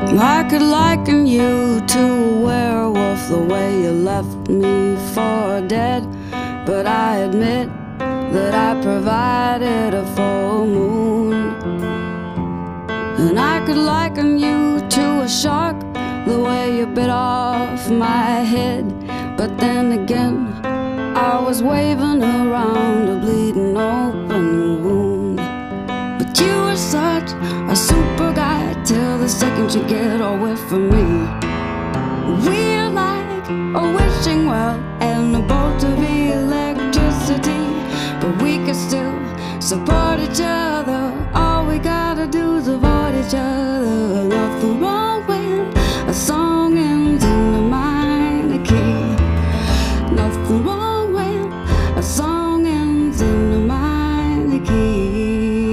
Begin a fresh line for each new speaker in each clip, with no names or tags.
I could liken you to a werewolf, the way you left me for dead. But I admit that I provided a full moon. And I could liken you to a shark, the way you bit off my head. But then again, I was waving around a bleeding open wound. But you were such a super guy till the second you get away from me. We're like a wishing well and a bolt of electricity, but we can still support each other. All we gotta do is avoid each other. Nothing wrong when a song ends in a minor key. Nothing wrong when a song ends in a minor key.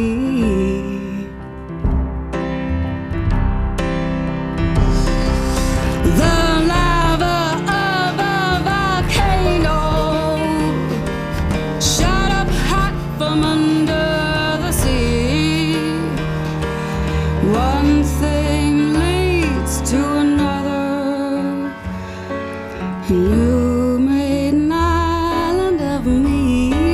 The lava of a volcano shot up hot from under the sea. One thing leads to another. You made an island of me.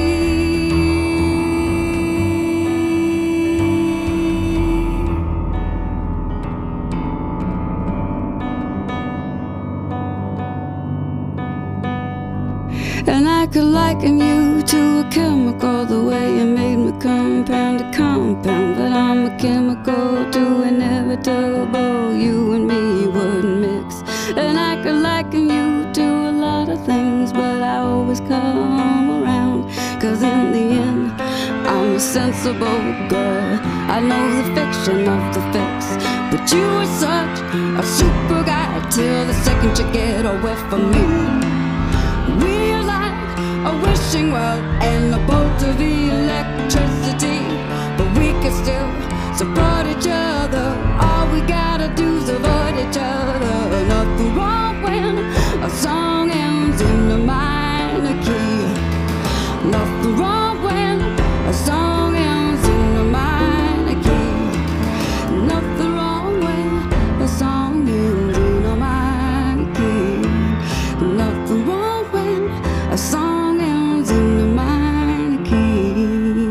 And I could liken you to a chemical, the way you made me compound to compound. But I'm a chemical too inevitable, you and me wouldn't mix. And I could liken you to a lot of things, but I always come around. Cause in the end, I'm a sensible girl. I know the fiction of the fix. But you were such a super guy till the second you get away from me. We're like a wishing well and a bolt of electricity, but we can still support each other. All we gotta do is avoid each other. Nothing wrong when a song ends in a minor key. Nothing wrong when a song ends in a minor key. Nothing wrong when a song ends in a minor key. Nothing wrong when a song ends in a minor key.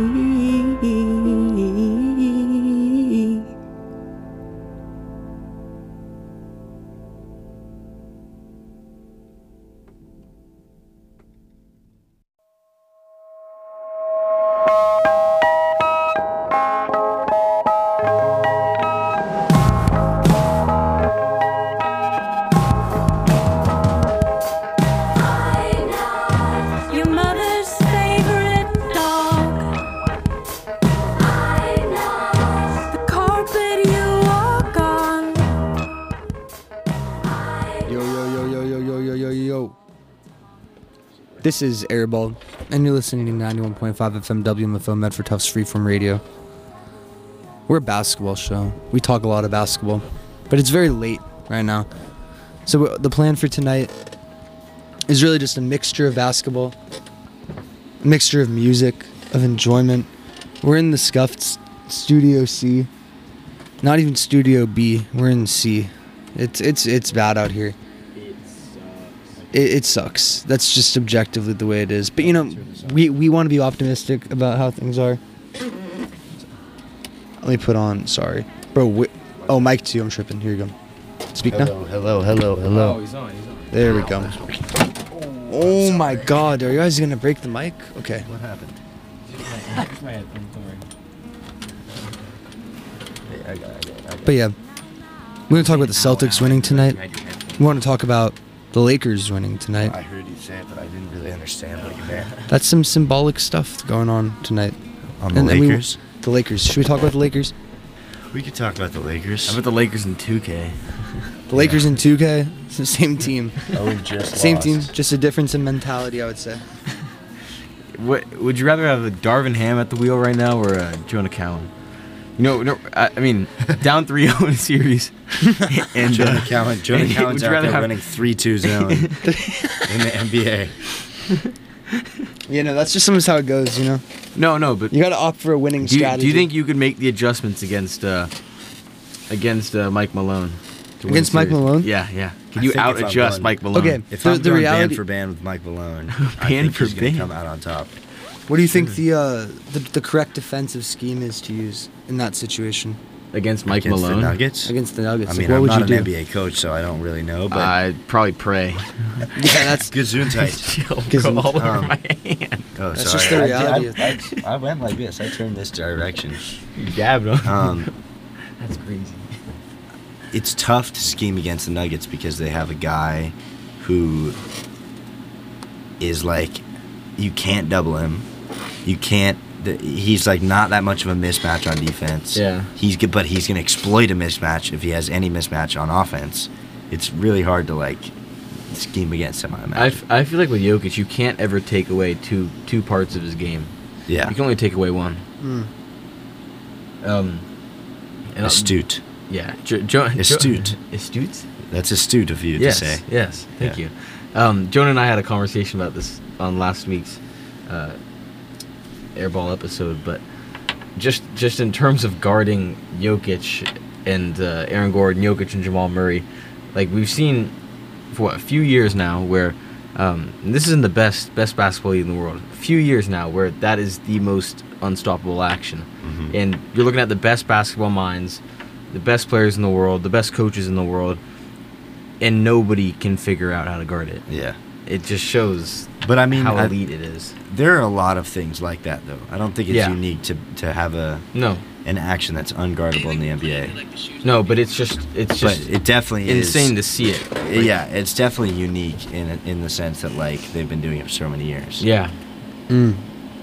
Your mother's favorite dog. I know the carpet you walk on.
Yo. This is Airball, and you're listening to 91.5 FM WMFO Medford Tufts Freeform Radio. We're a basketball show. We talk a lot of basketball, but it's very late right now. So the plan for tonight is really just a mixture of basketball, a mixture of music, of enjoyment. We're in the scuffed Studio C. Not even Studio B. We're in C. It's bad out here. It sucks. That's just objectively the way it is. But, you know, we want to be optimistic about how things are. Let me put on, sorry. Bro, oh, mic 2, I'm tripping. Here you go. Speak now.
Hello.
Oh, he's on.
There we go. Oh my god, are you guys going to break the mic? Okay.
What happened?
It's my headphones, don't worry.
I got it.
But yeah, we're going to talk about the Celtics winning tonight. We want to talk about the Lakers winning tonight.
I heard you say it, but I didn't really understand what you meant.
That's some symbolic stuff going on tonight.
On the
And
Lakers?
the Lakers. Should we talk about the Lakers?
We could talk about the Lakers.
How about the Lakers in 2K?
The Lakers in 2K, it's the same team.
Oh, we just
Same
lost.
team, just a difference in mentality, I would say.
What would you rather have a Darvin Ham at the wheel right now or Jonah Cowan? You know, no, I mean, down 3-0 in a series. And
Jonah Cowan's
would
out
you
there
rather have-
winning 3-2 zone in the NBA.
You know, that's just sometimes how it goes, you know?
No, but
You gotta opt for a winning
do
strategy.
you think you could make the adjustments against Mike Malone?
to win
Against
the
Mike
series.
Malone?
Yeah, yeah. Can
I
you
think if I'm
out-adjust
going-
Mike Malone?
Okay.
If
The-
I'm
the
going
reality-
band for band with Mike Malone, I
Band
think
for
he's going to
band.
come out on top.
What do you think the correct defensive scheme is to use in that situation
Against Mike
Against
Malone?
the Nuggets?
against the Nuggets?
I
Like,
mean,
what
I'm
would
not
you
an
do?
NBA coach, so I don't really know, but
I'd probably pray.
Yeah, that's
Gesundheit.
Chill,
Gives him-
go all over
um,
my hand.
Oh,
That's
sorry.
just the reality.
I went like this. I turned this direction.
You dabbed him. That's crazy.
It's tough to scheme against the Nuggets because they have a guy who is like, you can't double him. You can't. He's like not that much of a mismatch on defense.
Yeah.
He's good, but he's gonna exploit a mismatch if he has any mismatch on offense. It's really hard to like scheme against him. I imagine.
I feel like with Jokic, you can't ever take away two parts of his game.
Yeah.
You can only take away one.
Mm.
And
Astute.
Yeah.
Astute.
Astute?
That's astute of you
Yes.
to say.
Yes. Thank
Yeah.
you. Jonah and I had a conversation about this on last week's Airball episode, but just in terms of guarding Jokic and Aaron Gordon, Jokic and Jamal Murray, like we've seen for a few years now where and this isn't the best basketball league in the world. A few years now where that is the most unstoppable action,
Mhm.
and you're looking at the best basketball minds, the best players in the world, the best coaches in the world, and nobody can figure out how to guard it.
Yeah.
It just shows
But I mean,
how elite it is.
there are a lot of things like that, though. I don't think it's
Yeah.
unique to have
No,
an action that's unguardable in the NBA.
no, but it's just
But it definitely
insane
is.
to see it.
Yeah, it's definitely unique in the sense that like they've been doing it for so many years.
Yeah.
Mm.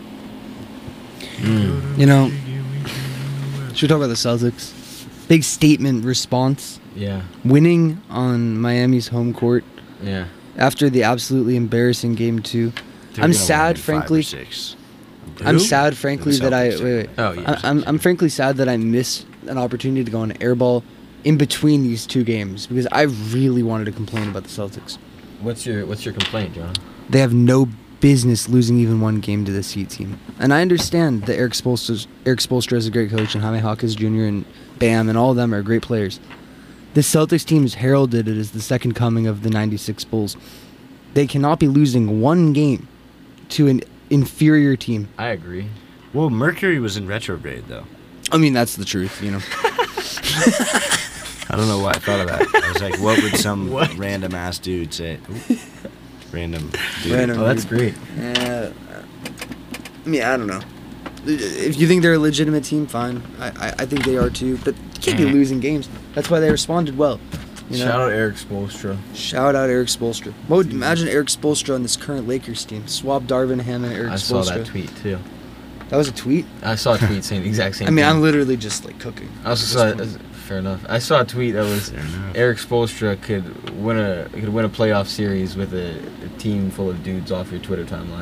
You know, should we talk about the Celtics? Big statement response.
Yeah.
Winning on Miami's home court
Yeah.
after the absolutely embarrassing game 2.
They're
I'm
gonna
sad,
win in 5 or
frankly.
6.
I'm
Who?
sad, frankly,
The
that I
Celtics.
wait.
Oh, yeah.
I'm frankly sad that I missed an opportunity to go on airball in between these two games because I really wanted to complain about the Celtics.
What's your complaint, John?
They have no business losing even one game to this Heat team. And I understand that Eric Spoelstra is a great coach and Jaime Hawkins Jr. and Bam and all of them are great players. The Celtics team is heralded as the second coming of the 96 Bulls. They cannot be losing one game to an inferior team.
I agree.
Well, Mercury was in retrograde though.
I mean, that's the truth, you know.
I don't know why I thought of that. I was like, what would some
What?
random ass dude say? Ooh. Random dude.
Random.
Oh, that's great.
I mean, I don't know. If you think they're a legitimate team, fine. I think they are too. But you can't be losing games. That's why they responded well. You know?
Shout out Eric Spoelstra.
Shout out Eric Spoelstra. What would imagine Eric Spoelstra on this current Lakers team? Swap Darvin Ham and Eric
I
Spoelstra.
saw that tweet too.
That was a tweet.
I saw a tweet saying the exact same
I mean,
thing.
I'm literally just like cooking.
I also
at
saw
this point.
fair enough. I saw a tweet that was
Fair enough.
Eric Spoelstra could win a playoff series with a team full of dudes off your Twitter timeline.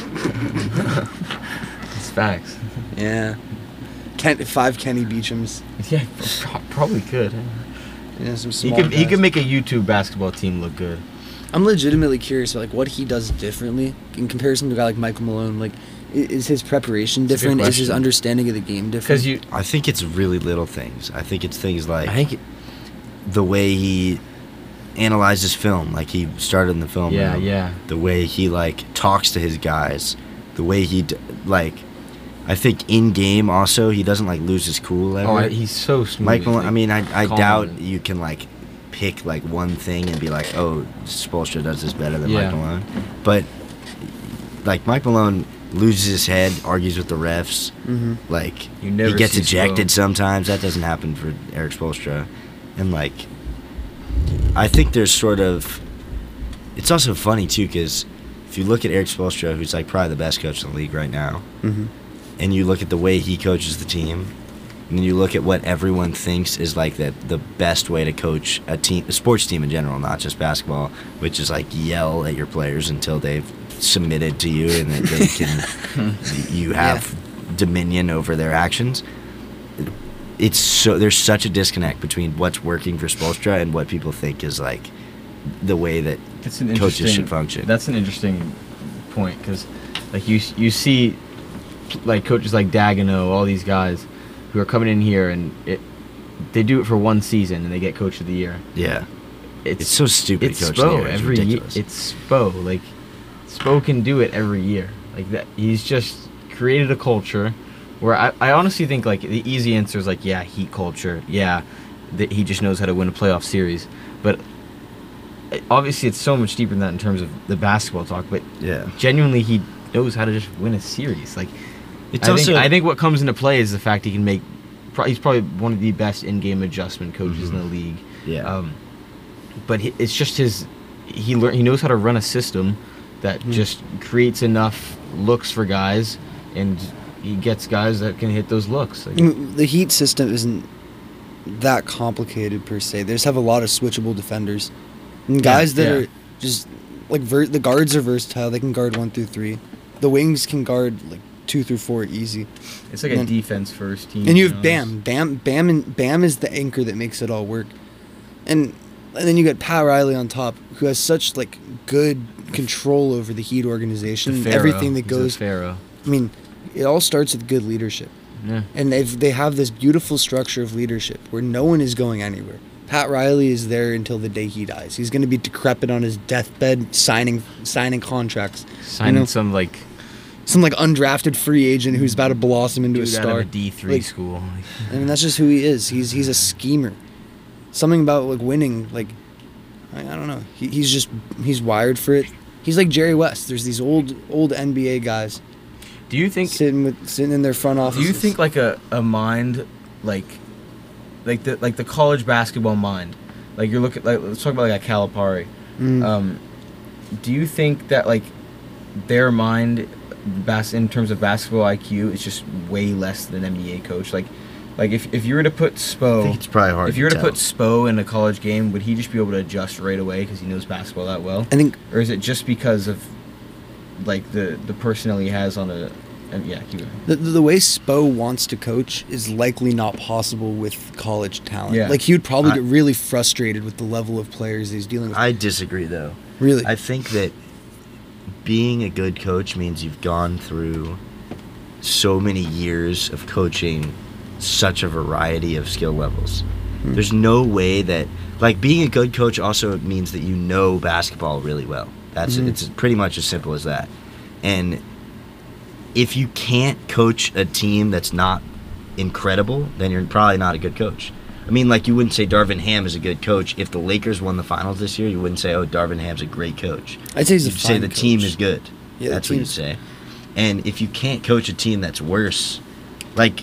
It's facts.
Yeah. 5 Kenny Beechams.
Yeah, probably could.
Yeah, some
He
small
could
guys.
make a YouTube basketball team look good.
I'm legitimately curious about like what he does differently in comparison to a guy like Michael Malone. Like, is his preparation
It's a good
different? Is his
question.
understanding of the game different?
Because you,
I think it's really little things. I think it's things like
I think,
the way he analyzes film, like he started in the film
yeah,
room.
yeah.
The way he like talks to his guys, the way he like. I think in game also he doesn't like lose his cool ever.
Oh, he's so smooth.
Michael,
like,
I mean, I
calm
doubt
and-
you can like pick like one thing and be like, oh, Spoelstra does this better than
Yeah.
Mike Malone. But like Mike Malone loses his head, argues with the refs,
Mm-hmm.
like
You never
he gets
see
ejected
slow.
sometimes. That doesn't happen for Eric Spoelstra, and like I think there's sort of. It's also funny too because if you look at Eric Spoelstra, who's like probably the best coach in the league right now,
Mm-hmm.
and you look at the way he coaches the team, and then you look at what everyone thinks is like the best way to coach a team, a sports team in general, not just basketball, which is like yell at your players until they've submitted to you and that they can you have dominion over their actions. It's so there's such a disconnect between what's working for Spoelstra and what people think is like the way that
It's an
coaches
interesting-
should function.
That's an interesting point because, like, you see, like coaches like Dagenot, all these guys who are coming in here, and they do it for one season and they get Coach of the Year.
Yeah. It's so stupid.
It's
Coach of the
Spo
Year. It's
every year.
ridiculous.
It's Spo. Like Spo can do it every year. Like that. He's just created a culture where I honestly think like the easy answer is like, yeah, Heat culture. Yeah, that he just knows how to win a playoff series. But obviously, it's so much deeper than that in terms of the basketball talk. But
Yeah.
genuinely, he knows how to just win a series. Like
It's
I think what comes into play is the fact he can make. He's probably one of the best in-game adjustment coaches in the league.
Yeah.
But it's just he knows how to run a system that just creates enough looks for guys, and he gets guys that can hit those looks. Like,
The Heat system isn't that complicated per se. They just have a lot of switchable defenders, and guys that are just like the guards are versatile. They can guard 1 through 3. The wings can guard like 2 through 4 easy.
it's like a defense first team.
And you have Bam is the anchor that makes it all work. And then you got Pat Riley on top, who has such like good control over the Heat organization. Everything that goes.
Pharaoh.
I mean, it all starts with good leadership.
Yeah.
And they have this beautiful structure of leadership where no one is going anywhere. Pat Riley is there until the day he dies. He's going to be decrepit on his deathbed, signing contracts.
Signing some like
some undrafted free agent who's about to blossom into a
dude out
star.
of a D3
Like,
school.
I mean, that's just who he is. He's a schemer. Something about like winning, like I don't know. He's wired for it. He's like Jerry West. There's these old NBA guys
Do you think?
sitting in their front office.
Do you think like a mind like the college basketball mind, like you're looking like, let's talk about like a Calipari. Do you think that like their mind in terms of basketball IQ is just way less than an NBA coach? Like if you were to put Spo,
I think it's probably hard
if you were
to
to
tell.
put Spo in a college game, would he just be able to adjust right away because he knows basketball that well?
I think
Or is it just because of like the personnel he has on a? And yeah, keep going.
the way Spo wants to coach is likely not possible with college talent.
Yeah.
Like he would probably get really frustrated with the level of players he's dealing with.
I disagree, though.
Really?
I think that being a good coach means you've gone through so many years of coaching such a variety of skill levels. There's no way that, like, being a good coach also means that you know basketball really well. It's pretty much as simple as that. And if you can't coach a team that's not incredible, then you're probably not a good coach. I mean, like, you wouldn't say Darvin Ham is a good coach. If the Lakers won the finals this year, you wouldn't say, oh, Darvin Ham's a great coach.
I'd say he's a
You'd say
fine
the
coach.
team is good.
Yeah,
That's
the
what you'd
team's-
say. And if you can't coach a team that's worse, like,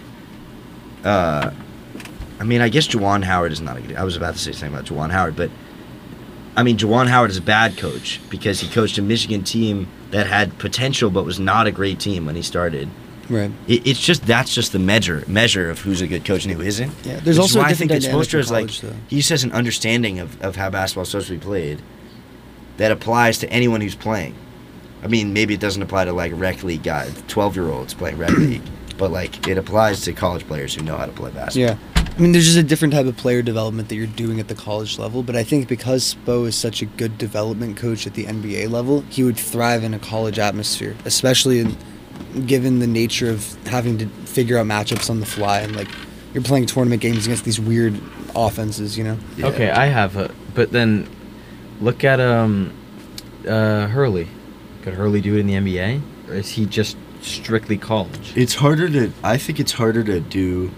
I mean, I guess Juwan Howard is not a good. I was about to say something about Juwan Howard, but I mean, Juwan Howard is a bad coach because he coached a Michigan team that had potential but was not a great team when he started.
Right.
It's just that's just the measure of who's a good coach and who isn't.
Yeah, there's
Which
also
is
a
why I
different
think that
dynamic
Spoelstra
in
is like
college, though.
he just has an understanding of how basketball is supposed to be played that applies to anyone who's playing. I mean, maybe it doesn't apply to like rec league guys, 12-year-olds playing rec league, but like it applies to college players who know how to play basketball.
Yeah. I mean, there's just a different type of player development that you're doing at the college level, but I think because Spo is such a good development coach at the NBA level, he would thrive in a college atmosphere, especially given the nature of having to figure out matchups on the fly and like you're playing tournament games against these weird offenses, you know?
Yeah.
Okay, I have but then look at Hurley. Could Hurley do it in the NBA, or is he just strictly college?
I think it's harder to do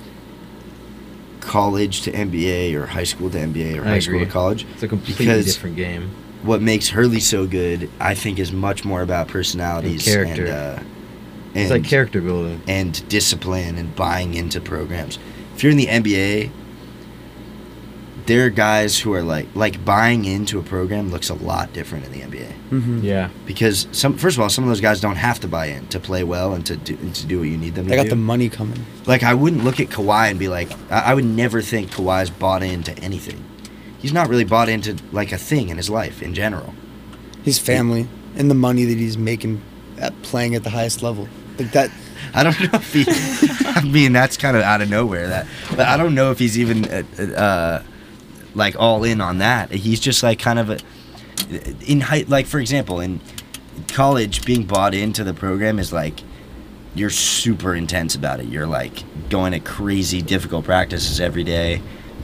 college to NBA or high school to NBA or
I
high school
agree.
to college.
It's a completely
because
different game.
what makes Hurley so good, I think, is much more about personalities
And character.
and
It's like character building.
and discipline and buying into programs. If you're in the NBA, there are guys who are like buying into a program looks a lot different in the NBA
Mm-hmm.
Yeah.
because first of all, some of those guys don't have to buy in to play well and to do what you need them to
They got
do.
the money coming.
Like, I wouldn't look at Kawhi and be like, I would never think Kawhi's bought into anything. He's not really bought into, like, a thing in his life in general.
His family and the money that he's making at playing at the highest level. Like that.
I don't know if he, I mean, that's kind of out of nowhere. But I don't know if he's even, like, all in on that. He's just, like, kind of, like, for example, in college, being bought into the program is, like, you're super intense about it. You're like going to crazy difficult practices every day.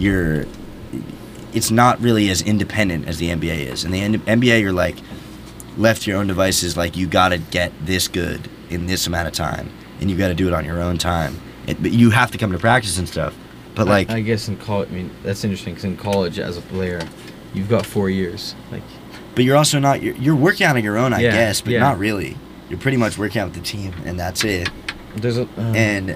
It's not really as independent as the NBA is. In the NBA, you're like left to your own devices. Like, you got to get this good in this amount of time, and you got to do it on your own time. But you have to come to practice and stuff. But like,
I guess in college, I mean, that's interesting because in college, as a player, you've got 4 years. Like,
but you're also not. You're working out on your own, I
Yeah,
guess, but
yeah.
not really. You're pretty much working out with the team, and that's it.
there's a
And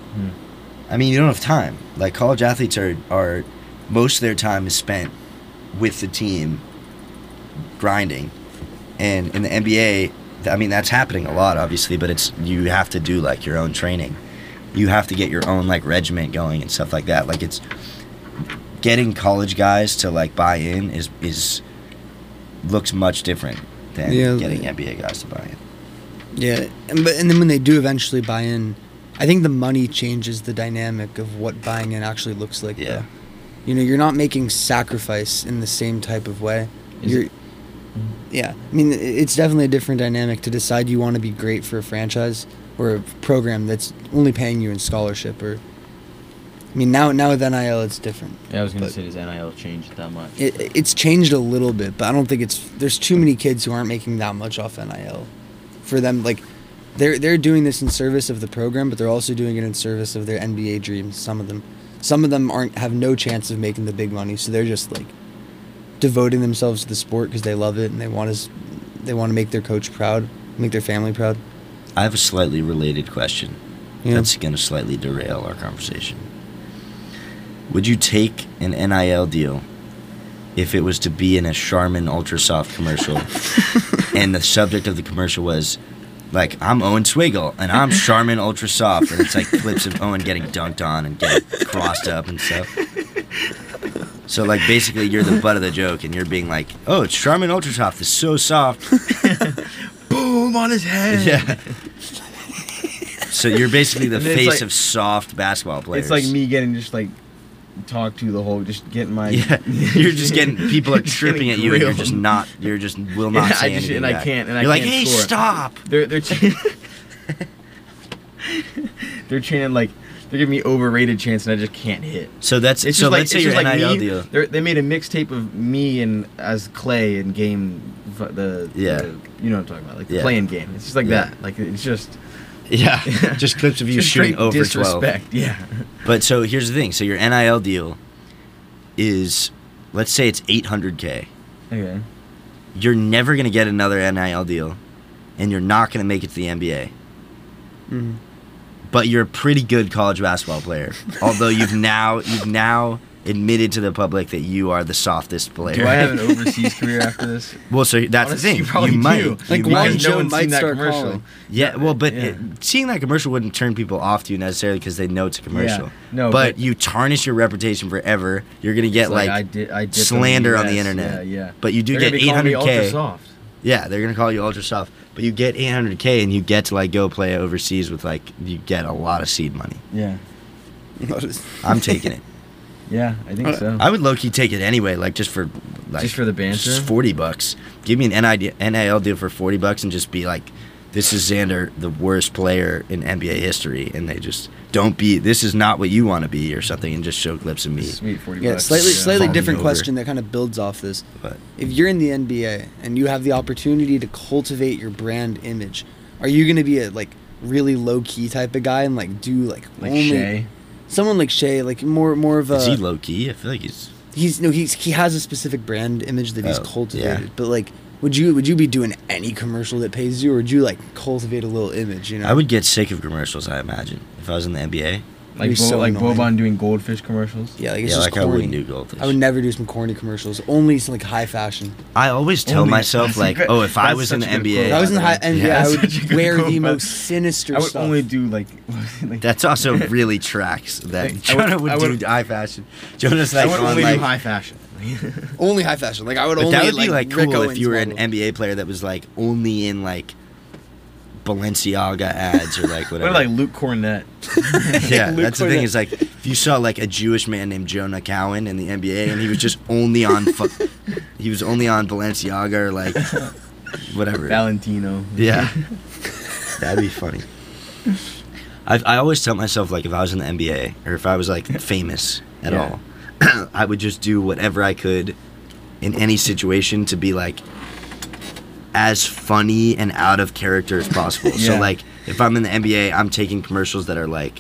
I mean, you don't have time. Like, college athletes are most of their time is spent with the team grinding. And in the NBA, I mean, that's happening a lot, obviously, but you have to do like your own training. You have to get your own like regiment going and stuff like that. Like, it's getting college guys to like buy in is looks much different than getting NBA guys to buy in.
Yeah, and then when they do eventually buy in, I think the money changes the dynamic of what buying in actually looks like.
Yeah.
Though. You know, you're not making sacrifice in the same type of way. Yeah, I mean, it's definitely a different dynamic to decide you want to be great for a franchise or a program that's only paying you in scholarship. Or, I mean, now with NIL, it's different.
Yeah, I was gonna
But
say, does NIL change that much?
It's changed a little bit, but I don't think there's too many kids who aren't making that much off NIL. For them, like, they're doing this in service of the program, but they're also doing it in service of their NBA dreams. Some of them have no chance of making the big money, so they're just like devoting themselves to the sport because they love it and they want to make their coach proud, make their family proud.
I have a slightly related question.
Yeah.
That's going to slightly derail our conversation. Would you take an NIL deal if it was to be in a Charmin Ultra Soft commercial and the subject of the commercial was, like, I'm Owen Swiggle and I'm Charmin Ultra Soft, and it's like clips of Owen getting dunked on and getting crossed up and stuff? So, like, basically you're the butt of the joke and you're being like, oh, it's Charmin Ultra Soft, it's so soft.
Boom on his head.
Yeah. So you're basically the
And it's
face
like-
of soft basketball players.
It's like me getting just like talked to the whole, just getting my
Yeah, you're just getting, people are
Just
tripping at
getting
you and you're
grilled.
just not, you're just will not
Yeah,
say
I just-
anything
and I
back.
can't- and I
you're like,
can't
hey,
score.
stop.
they're they're chanting like they're giving me overrated chants and I just can't hit.
So that's,
It's
so
just like,
let's say
it's
your
just like
NIL
me.
deal.
They made a mixtape of me and as Clay in game the you know what I'm talking about, like the
Yeah.
playing game. It's just like
Yeah.
that. Like, it's just
Yeah, just clips of you
just
shooting
straight
over 12.
disrespect. Yeah.
But so here's the thing. So your NIL deal is, let's say it's $800K.
Okay.
You're never going to get another NIL deal, and you're not going to make it to the NBA.
Mm-hmm.
But you're a pretty good college basketball player. Although you've now admitted to the public that you are the softest player.
Do I have an overseas career after this?
Well, so that's
Honestly,
the
you
thing.
probably
You might.
do.
You
Like,
might.
Wally
No
Joe
one's
might
seen that
start
commercial.
calling.
Yeah, well, but
Yeah.
seeing that commercial wouldn't turn people off to you necessarily because they know it's a commercial.
Yeah. No,
but
but-
you tarnish your reputation forever. You're gonna get
It's
like
I did
slander on the internet.
Yeah.
But you do
They're
get
gonna be calling me
800K.
ultra soft.
Yeah, they're gonna call you ultra soft. But you get 800K and you get to like go play overseas with like you get a lot of seed money.
Yeah.
I'm taking it.
Yeah, I think so.
I would low key take it anyway, like just for like
Just for the banter?
just $40. Give me an NIL deal for $40 and just be like, this is Xander, the worst player in NBA history, and they just don't be. This is not what you want to be, or something, and just show clips of me.
Sweet, $40.
Yeah, slightly
Falling
different
over.
question that kind of builds off this.
But
If you're in the NBA and you have the opportunity to cultivate your brand image, are you going to be a like really low key type of guy and like do like only
Shea.
someone like Shea, like more of a
is he low key? I feel like he's.
he has a specific brand image that he's
Oh,
cultivated.
yeah.
But like, would you be doing any commercial that pays you, or would you like cultivate a little image? You know,
I would get sick of commercials. I imagine if I was in the NBA.
Like,
He's so
like
annoying.
Boban doing goldfish commercials.
Yeah, like it's
Yeah,
just
like
corny.
I wouldn't do goldfish.
I would never do some corny commercials. Only some like high fashion.
I always tell
Only-
myself
that's
like,
a good-
oh, if I
that's
was in the
such a good
NBA,
quote.
If I was in the high
Yeah,
NBA, I
that's
would
such a good
wear
quote,
the
but
most sinister
I would
stuff.
only do like
That's also really tracks that
I
Jonah
would- I
would
would-
do high fashion. Jonah's
I
like
would
on
only
like.
do high fashion.
Only high fashion. Like I would
But
only
that would be like
Rick
cool if
Owens
you were an
model.
NBA player that was like only in like Balenciaga ads or like whatever.
What like Luke Cornett?
Yeah,
Luke
that's the thing.
Cornett.
Is like if you saw like a Jewish man named Jonah Cowan in the NBA and he was just only on he was only on Balenciaga or like whatever.
Valentino.
Yeah, that'd be funny. I always tell myself, like, if I was in the NBA or if I was like famous at
Yeah.
all, I would just do whatever I could in any situation to be like as funny and out of character as possible. So
Yeah.
like if I'm in the NBA, I'm taking commercials that are like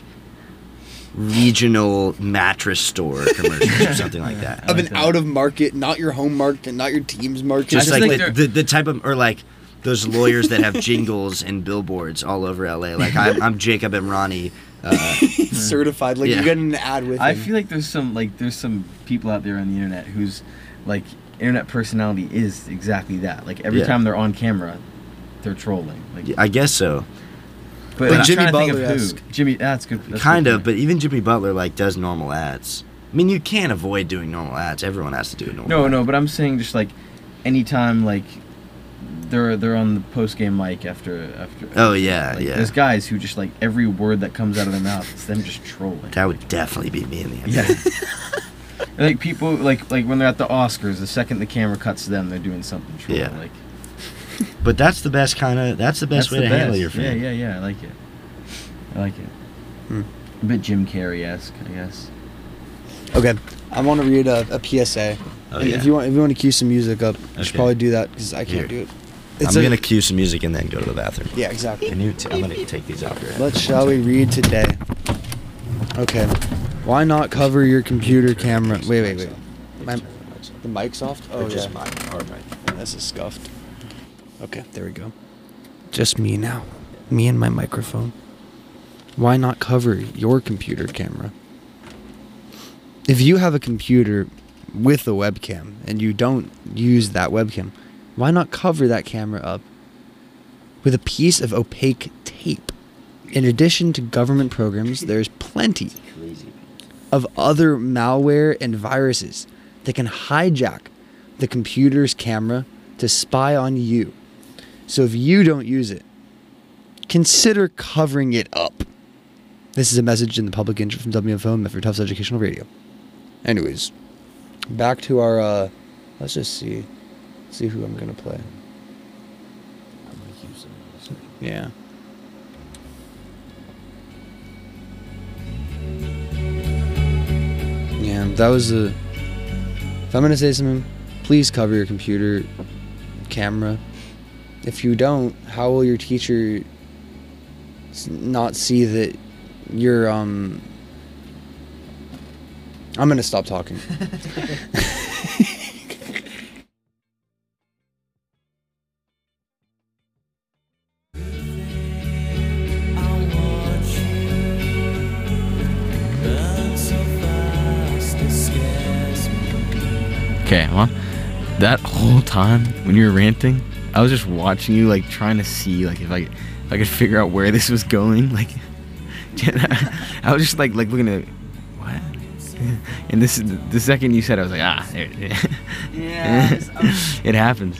regional mattress store commercials or something like that.
Of
like
an
that.
out of market, not your home market, not your team's market.
Just
just
like
think
the type of, or like those lawyers that have jingles and billboards all over LA. Like I'm Jacob Emrani.
certified. Like
Yeah.
you get an ad with
I
him.
feel like there's some people out there on the internet whose like internet personality is exactly that. Like every
Yeah.
time they're on camera, they're trolling. Like,
I guess so.
but
Like
I'm
Jimmy
trying to think of
Butler-esque.
who. Jimmy, that's good. That's
Kind
good
of, but even Jimmy Butler like does normal ads. I mean, you can't avoid doing normal ads. Everyone has to do normal.
No, but I'm saying just like anytime like they're on the post game mic after.
Oh, yeah,
like,
yeah.
There's guys who just like every word that comes out of their mouth, it's them just trolling.
That would definitely be me in the NBA.
Yeah. Like people like when they're at the Oscars, the second the camera cuts to them, they're doing something trolling.
Yeah.
Like
But that's the best kind of. That's the best
that's
way
the
to handle
best.
your fan.
Yeah. I like it. I like it.
Hmm.
A bit Jim Carrey-esque, I guess.
Okay, I want to read a PSA.
Oh,
And
yeah.
If you want to cue some music up, you should
Okay.
probably do that because I can't
Here.
do it.
I'm gonna cue some music and then go to the bathroom.
Yeah, exactly.
Can you? I'm gonna take these out.
Shall we read today? Okay. Why not cover your computer camera? Wait. The mic's off? Oh,
Or just
yeah.
mine. Or mine.
This is scuffed. Okay, there we go. Just me now. Me and my microphone. Why not cover your computer camera? If you have a computer with a webcam and you don't use that webcam, why not cover that camera up with a piece of opaque tape? In addition to government programs, there's plenty
Crazy.
of other malware and viruses that can hijack the computer's camera to spy on you. So if you don't use it, consider covering it up. This is a message in the public interest from WFO, Medford Tufts Educational Radio. Anyways, back to our, let's just see who I'm going to play. Yeah. Yeah, that was a... If I'm going to say something, please cover your computer camera. If you don't, how will your teacher not see that you're, I'm going to stop talking.
Okay, well, that whole time when you were ranting, I was just watching you, like trying to see, like if I could figure out where this was going. Like, I was just like looking at what, and this is the second you said, I was like, there it is.
Yeah.
It happens.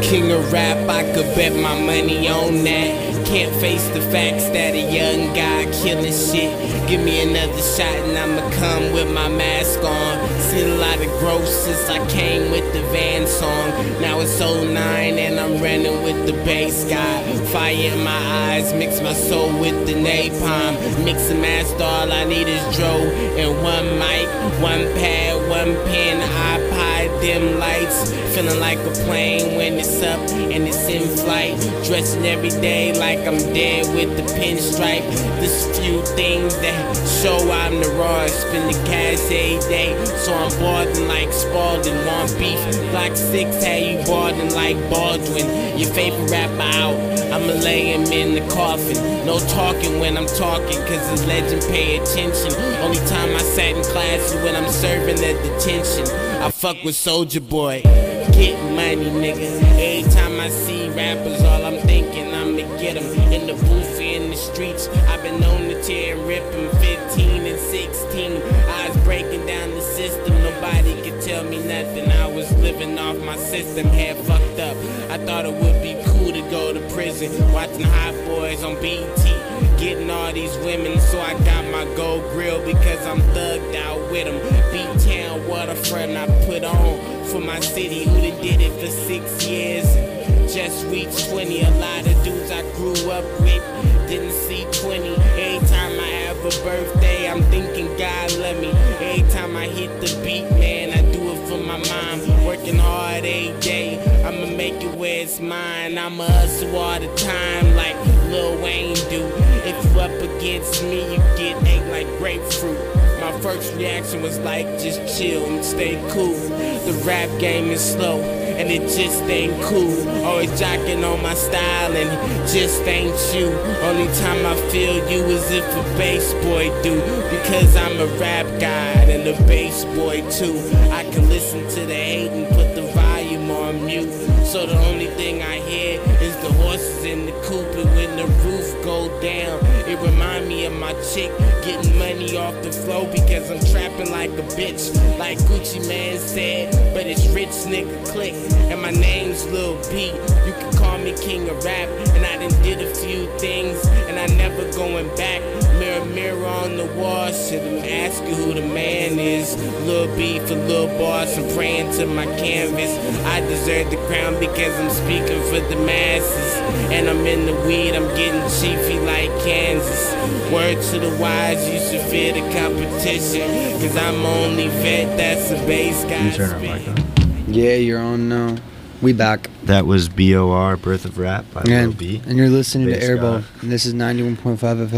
king of rap, I could bet my money on that. Can't face the facts that a young guy killing shit. Give me another shot and I'ma come with my mask on. Seen a lot of growth since I came with the Van song. Now it's 09 and I'm running with the bass guy. Fire in my eyes, mix my soul with the napalm. Mix and master, all I need is Dro and one mic, one pad, one pen, iPod, dim lights. Feeling like a plane when it's up and it's in flight. Dressing every day like I'm dead with the pinstripe. There's a few things that show I'm the raw. Spend the cash every day, so I'm balding like Spalding. Want beef? Block 6 had you balding like Baldwin. Your favorite rapper out, I'ma lay him in the coffin. No talking when I'm talking, cause his legend pay attention. Only time I sat in class is when I'm serving at detention. I fuck with Soulja Boy, get money, nigga. Every time I see rappers, all I'm thinking I'ma get them. In the booth, in the streets, I've been known to tear and rip them. 15 and 16, I was breaking down the system. Nobody could tell me nothing. I was living off my system, head fucked up. I thought it would be cool to go to prison, watching Hot Boys on BT, getting all these women. So I got my gold grill because I'm thugged out with them. B-Town waterfront I put on for my city, who done did it for 6 years and just reached 20. A lot of dudes I grew up with didn't see 20. Every time I have a birthday, I'm thinking God love me. Every time I hit the beat, man, I do it for my mom. Working hard every day, I'ma make it where it's mine. I'ma hustle all the time like Lil Wayne do. If you up against me, you get ate like grapefruit. My first reaction was like, just chill and stay cool. The rap game is slow and it just ain't cool. Always jocking on my style and it just ain't you. Only time I feel you is if a bass boy do. Because I'm a rap guy and a bass boy too. I can listen to the hate and put the volume on mute. So the only thing I hear is the horses in the coop. And when the roof go down, it remind me of my chick getting money off the floor because I'm trapping like a bitch. Like Gucci Man said, but it's rich nigga click. And my name's Lil B. You can call me king of rap. And I done did a few things and I never going back. Mirror, mirror on the wall, shit, I'm asking who the man is. Lil B for Lil Boss, I'm praying to my canvas. I deserve the crown because I'm speaking for the masses. And I'm in the weed, I'm getting chiefy like Kansas. Word to the wise, you should fear the competition. Cause I'm only vet, that's a bass guy.
Can you turn our mic on?
Yeah, you're on now. We back.
That was BOR, Birth of Rap by Lil B.
And you're listening
Bass
to Airball.
God.
And this is 91.5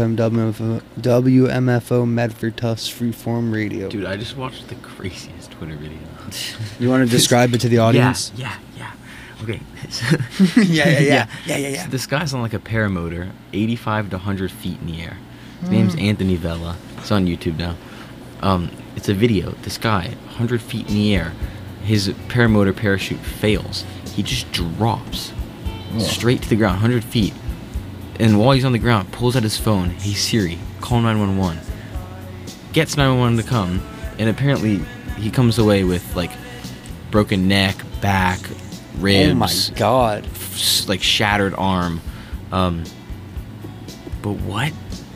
FM WMFO Medford Tufts Freeform Radio.
Dude, I just watched the craziest Twitter video.
You want to describe it to the audience?
Yeah. Okay.
Yeah.
So this guy's on like a paramotor, 85 to 100 feet in the air. His name's Anthony Vella. It's on YouTube now. It's a video. This guy, 100 feet in the air, his paramotor parachute fails. He just drops straight to the ground, 100 feet. And while he's on the ground, pulls out his phone. Hey Siri, call 911. Gets 911 to come, and apparently he comes away with like broken neck, back, ribs.
Oh my god.
Like shattered arm. But what?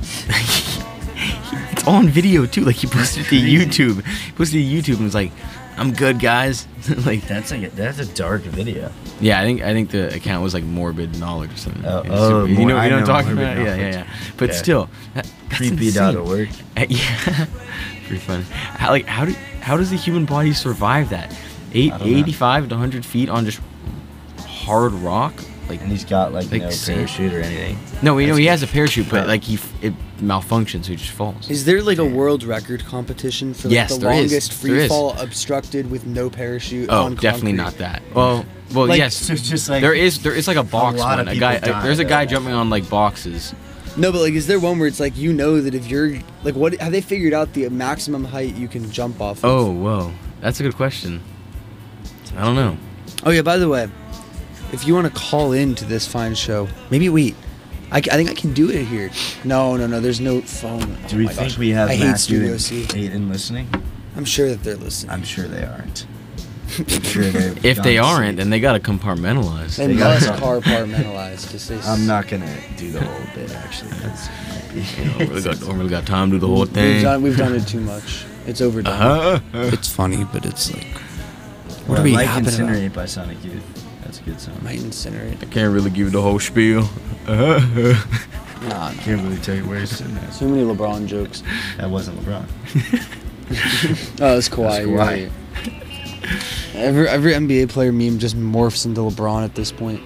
It's on video too. Like he posted it to YouTube. He posted it to YouTube and was like, "I'm good, guys." Like
That's a dark video.
yeah, I think the account was like Morbid Knowledge or something.
Oh,
you know
I
what I'm
know
talking
Morbid
about?
Knowledge.
Yeah. But
Yeah.
still, that's insane.
Creepy.org.
Yeah, pretty funny. How does the human body survive that?
I don't know.
85 to 100 feet on just hard rock? Like
And he's got like no
sand.
parachute or anything.
No, we know
That's
he
good.
has a parachute, but
Oh.
like it malfunctions, so he just falls.
Is there like a world record competition for like,
Yes,
the
there is.
longest free
There is.
fall obstructed with no parachute?
Oh,
on
definitely
concrete?
not that. Well,
Like,
yes.
So it's just like
there is like a box
lot of
one.
people die,
There's a
though.
guy jumping on like boxes.
No, but like, is there one where it's like you know that if you're like, what have they figured out the maximum height you can jump off? Of?
Oh, whoa, that's a good question. I don't know.
Oh yeah. By the way, if you want to call in to this fine show, maybe wait. I think I can do it here. No. There's no phone.
Do we
Oh my
think
gosh.
we have
I hate
Matthew
Studio
and
C.
Aiden listening?
I'm sure that they're listening.
I'm sure they aren't. I'm sure they've
If
gone
they
to
aren't,
sleep.
then they gotta compartmentalize.
They
They got
must
some.
compartmentalize to say.
I'm not gonna do the whole bit actually.
Don't really got time to do the whole thing.
We've done it too much. It's overdone.
Uh-huh.
It's funny, but it's like, what
Well,
are we
Like
yapping about?
Incinerate by Sonic Youth. That's a good song.
Might incinerate.
I can't really give you the whole spiel.
Nah,
Can't really tell you where it's in there.
too many LeBron jokes.
That wasn't LeBron.
Oh, it's Kawhi.
That's
You're
Kawhi.
right. Every NBA player meme just morphs into LeBron at this point.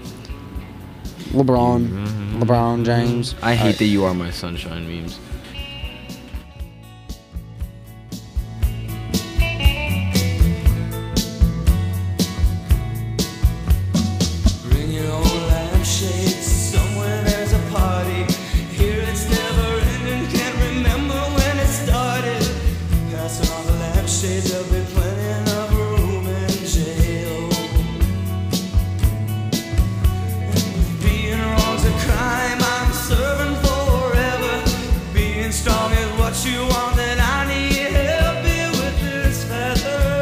LeBron James.
I hate the "You Are My Sunshine" memes.
Bring your own lampshades. Somewhere there's a party. Here it's never ending. Can't remember when it started. Pass all the lampshades. There'll be plenty enough room in jail. Being wrong's a crime. I'm serving forever. Being strong is what you want. Then I need help you with this feather.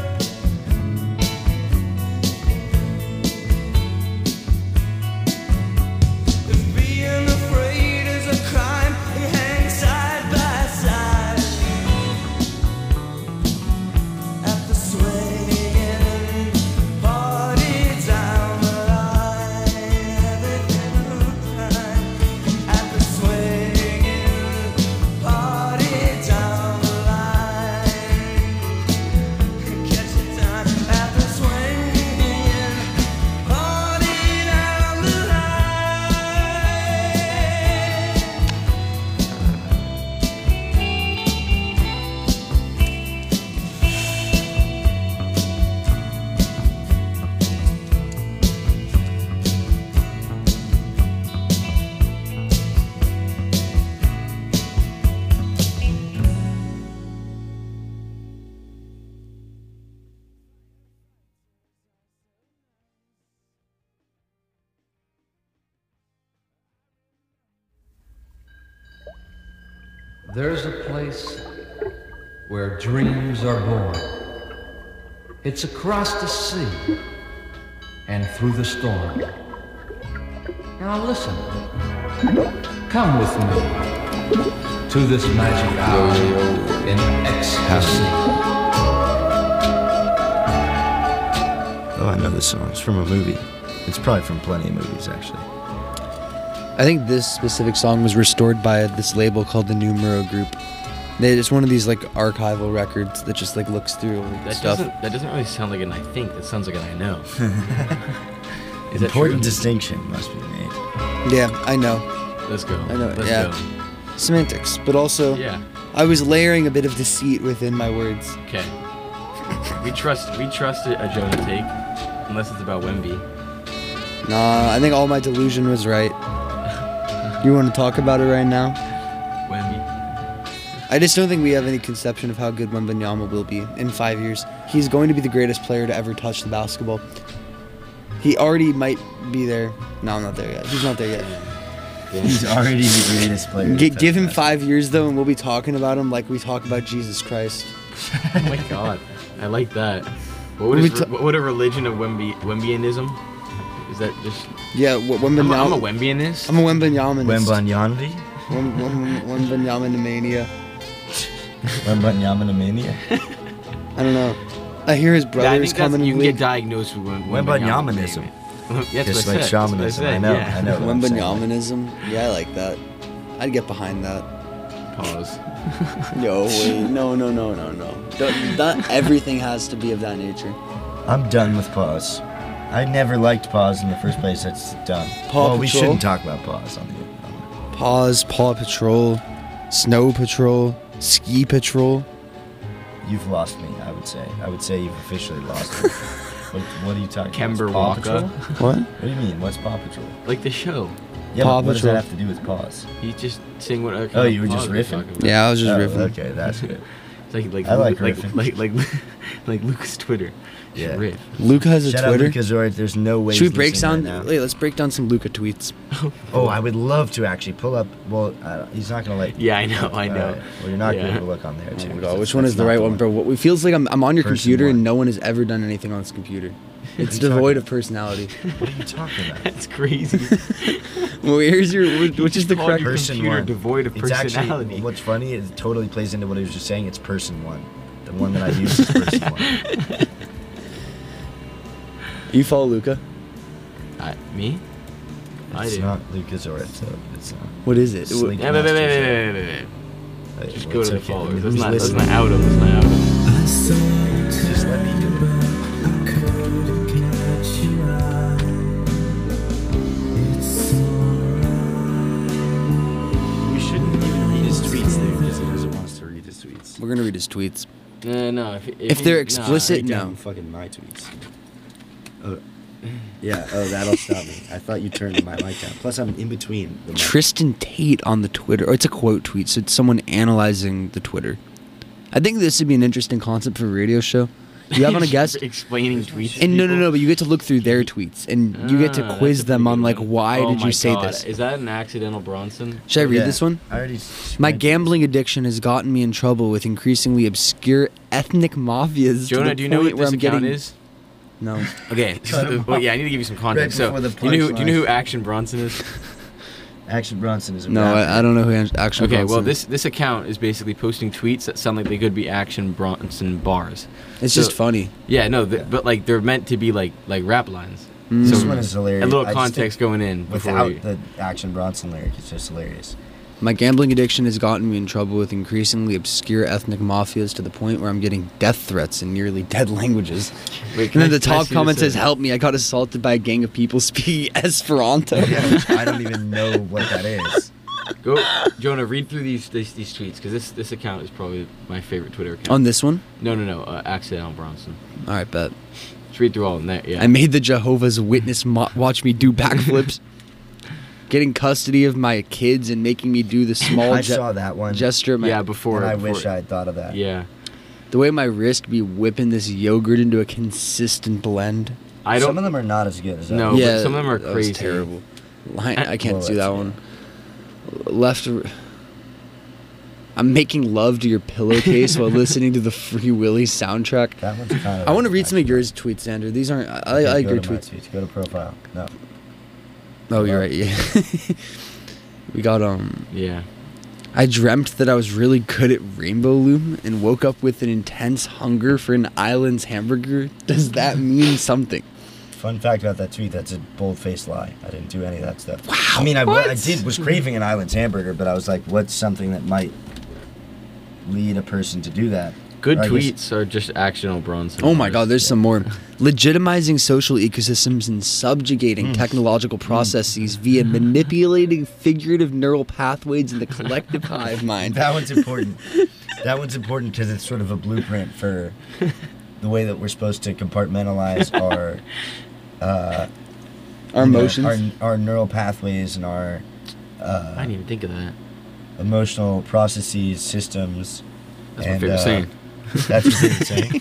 If being afraid is a crime, we hang side by side at the swinging party down the line. Everything right at the swinging party down the line. Catch it down at the swinging party down the line.
There's a place where dreams are born. It's across the sea and through the storm. Now listen, come with me to this magic hour in ecstasy.
Oh, I know this song. It's from a movie. It's probably from plenty of movies, actually.
I think this specific song was restored by this label called the Numero Group. It's one of these like archival records that just like looks through
That
stuff.
doesn't really sound like an I think. That sounds like an I know. Is that
Important
true?
distinction must be made.
Yeah, I know.
Let's go.
I know,
Let's
yeah.
go.
Semantics, but also
Yeah.
I was layering a bit of deceit within my words.
Okay. We trust a Joe to take, unless it's about Wemby.
Nah, I think all my delusion was right. You want to talk about it right now?
Wemby.
I just don't think we have any conception of how good Wembanyama will be in 5 years. He's going to be the greatest player to ever touch the basketball. He already might be there. No, I'm not there yet. He's not there yet.
He's already the greatest player.
Give him 5 years though, and we'll be talking about him like we talk about Jesus Christ.
Oh my God, I like that. What would a religion of Wembyanism? Is that just?
Yeah,
I'm a
Wembanyama.
Wembyanist.
I'm a Wembanyama.
Wembanyamity?
Wembanyama mania.
Wembanyama mania?
I don't know. I hear his
Yeah, I
brother's
think that's,
coming
you
in
can
the
get
league.
diagnosed with
Wembanyamanism.
That's
Just
what I
like
said.
shamanism.
That's what
I
said,
know.
yeah.
I know. what I'm saying.
Wembanyamanism. Yeah, I like that. I'd get behind that.
Pause.
Yo, wait. No. Not everything has to be of that nature.
I'm done with pause. I never liked pause in the first place. That's dumb.
Paw
we
Patrol?
shouldn't talk about pause on the.
Pause, Paw Patrol, Snow Patrol, Ski Patrol.
You've lost me. I would say you've officially lost me. What are you talking
Kember
about? Paw
Walker.
Patrol?
What?
What do you mean? What's Paw Patrol?
Like the show.
Yeah,
Paw
but what does
Patrol.
that have to do with pause?
He's just saying what.
Oh, you were just
pause we're
riffing?
talking about.
Yeah, I was just
Oh,
riffing.
Okay, that's good.
It's like
I like riffing.
like Lucas Twitter.
Yeah.
Rip.
Luca has a
Shout out
Twitter.
Luka Zort. There's no way.
Should we
he's
break
listening
down?
right now.
Wait, let's break down some Luca tweets.
Oh, I would love to actually pull up. Well, he's not gonna let.
Yeah, I know.
All right. Well, you're not gonna look on there too.
Oh my God, which one is the right one, bro? It feels like I'm on your
Person
computer
one.
and no one has ever done anything on this computer. It's
you talking
devoid
about?
of personality.
What are you talking about?
That's crazy.
Well, here's your. Which is the
Called
correct?
your
Person
computer
one.
devoid of
It's
personality.
actually what's funny. It totally plays into what he was just saying. It's person one. The one that I use is person one.
You follow Luca?
Me? I
It's
do.
not Luka Zort, so it's not.
What is it?
Slink
Yeah, wait.
Masters.
Just
Well,
go
it's
to the
okay.
followers.
Who's
Let's
listening?
not out him. Let's not out him.
Just let me do it. We shouldn't even read his tweets there because he doesn't want us to read his tweets.
We're gonna read his tweets.
No.
If they're
you-
explicit,
Write down
no.
fucking my tweets. Oh, yeah. Oh, that'll stop me. I thought you turned my mic down. Plus, I'm in between. The mic.
Tristan Tate on the Twitter. Or it's a quote tweet, so it's someone analyzing the Twitter. I think this would be an interesting concept for a radio show. You have on a guest,
explaining tweets. to
and no,
people?
but you get to look through their tweets, and you get to
That's
quiz
a
them
pretty
on
good
like,
one.
why
Oh
did
my
you say
God.
this?
Is that an accidental Bronson?
Should I read
Yeah,
this one?
I already.
My
read
gambling addiction has gotten me in trouble with increasingly obscure ethnic mafias. to
Jonah,
the
do you know
point
what
where
this
I'm
account
getting-
is?
No.
Okay.
Cut him
Well,
off.
yeah, I need to give you some context.
Right
So,
before the
do you know who
punchline.
Action Bronson is?
this. Action Bronson is a
No,
rapper.
I don't know who actually.
Okay, well, this account is basically posting tweets that sound like they could be Action Bronson bars.
It's
so-
just funny.
Yeah, no, but like they're meant to be like rap lines.
Mm.
This
So,
one is hilarious.
A little
I just
context
think
going in before
Without
we,
the Action Bronson lyric, it's just hilarious.
My gambling addiction has gotten me in trouble with increasingly obscure ethnic mafias to the point where I'm getting death threats in nearly dead languages.
Wait,
And then the
can I
top
see
comment
this?
says, "Help me! I got assaulted by a gang of people speaking Esperanto."
Yeah, I don't even know what that is.
Go, Jonah, read through these tweets because this account is probably my favorite Twitter account.
On this one,
No, Accidental Bronson.
all right, bet.
Just read through all of them. Yeah.
I made the Jehovah's Witness watch me do backflips, getting custody of my kids and making me do the small
I saw that one.
gesture. At my,
yeah, before.
and I
before-
wish I had thought of that.
Yeah.
the way my wrist be whipping this yogurt into a consistent blend.
I don't.
Some of them are not as good as that.
No,
one.
but some of them are
that was
crazy.
terrible. I can't
Well,
do that
that's-
one. Left. I'm making love to your pillowcase while listening to the Free Willy soundtrack.
That one's kind of.
I want to read some of yours tweets, Andrew. These aren't. I like your tweets.
Go to profile. No.
Oh, you're right. Yeah. We got
Yeah.
I dreamt that I was really good at Rainbow Loom and woke up with an intense hunger for an Island's hamburger. Does that mean something?
Fun fact about that tweet: that's a bold-faced lie. I didn't do any of that stuff.
Wow,
I mean, I
what?
was craving an Island's hamburger, but I was like, what's something that might lead a person to do that?
Good
Or I guess-
tweets are just Accidental Bronson.
Oh my God, there's some more. Legitimizing social ecosystems and subjugating technological processes via manipulating figurative neural pathways in the collective hive mind.
That one's important. That one's important because it's sort of a blueprint for the way that we're supposed to compartmentalize our
Our
you know,
emotions.
our neural pathways, and our
I didn't even think of that.
emotional processes, systems.
That's my
and,
favorite saying.
That's your favorite saying.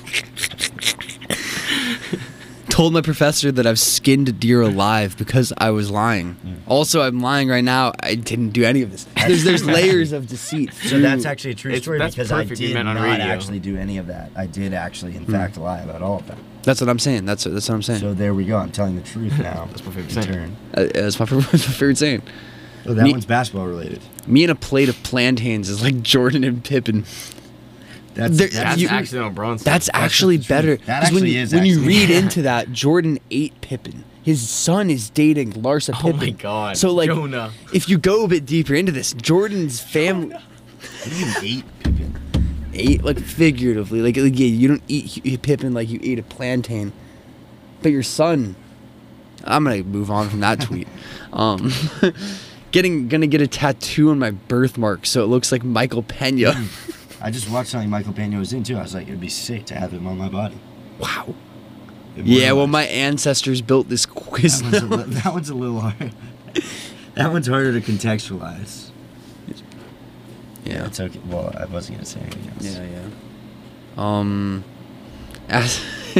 Told my professor that I've skinned a deer alive because I was lying. Also, I'm lying right now. I didn't do any of this. There's layers of deceit.
So that's actually a true
It's-
story
that's
because I
perfectly
did
meant on
not
radio.
actually do any of that. I did actually, in fact, lie about all of that.
That's what I'm saying. That's what I'm saying.
So there we go. I'm telling the truth now.
That's my favorite
in
saying.
turn.
That's my favorite saying.
Oh, that
Me-
one's basketball related.
Me and a plate of plantains is like Jordan and Pippen.
That's
There-
That's
you-
Accidental Bronson.
That's actually
the truth.
better.
That
'Cause when
actually
you,
is
when you
actually-
read into that, Jordan ate Pippen. His son is dating Larsa
Oh
Pippen.
my God.
So like,
Jonah.
if you go a bit deeper into this, Jordan's family
You ate Pippen.
ate like figuratively, like yeah, you don't eat Pippen like you ate a plantain, but your son. I'm gonna move on from that tweet. Gonna get a tattoo on my birthmark so it looks like Michael Pena.
I just watched something Michael Pena was in too. I was like, it'd be sick to have him on my body.
Wow.
It
Yeah,
would.
well, my ancestors built this quiz.
That one's a little hard. That one's harder to contextualize.
Yeah.
It's okay. Well, I wasn't gonna say anything else.
Yeah. As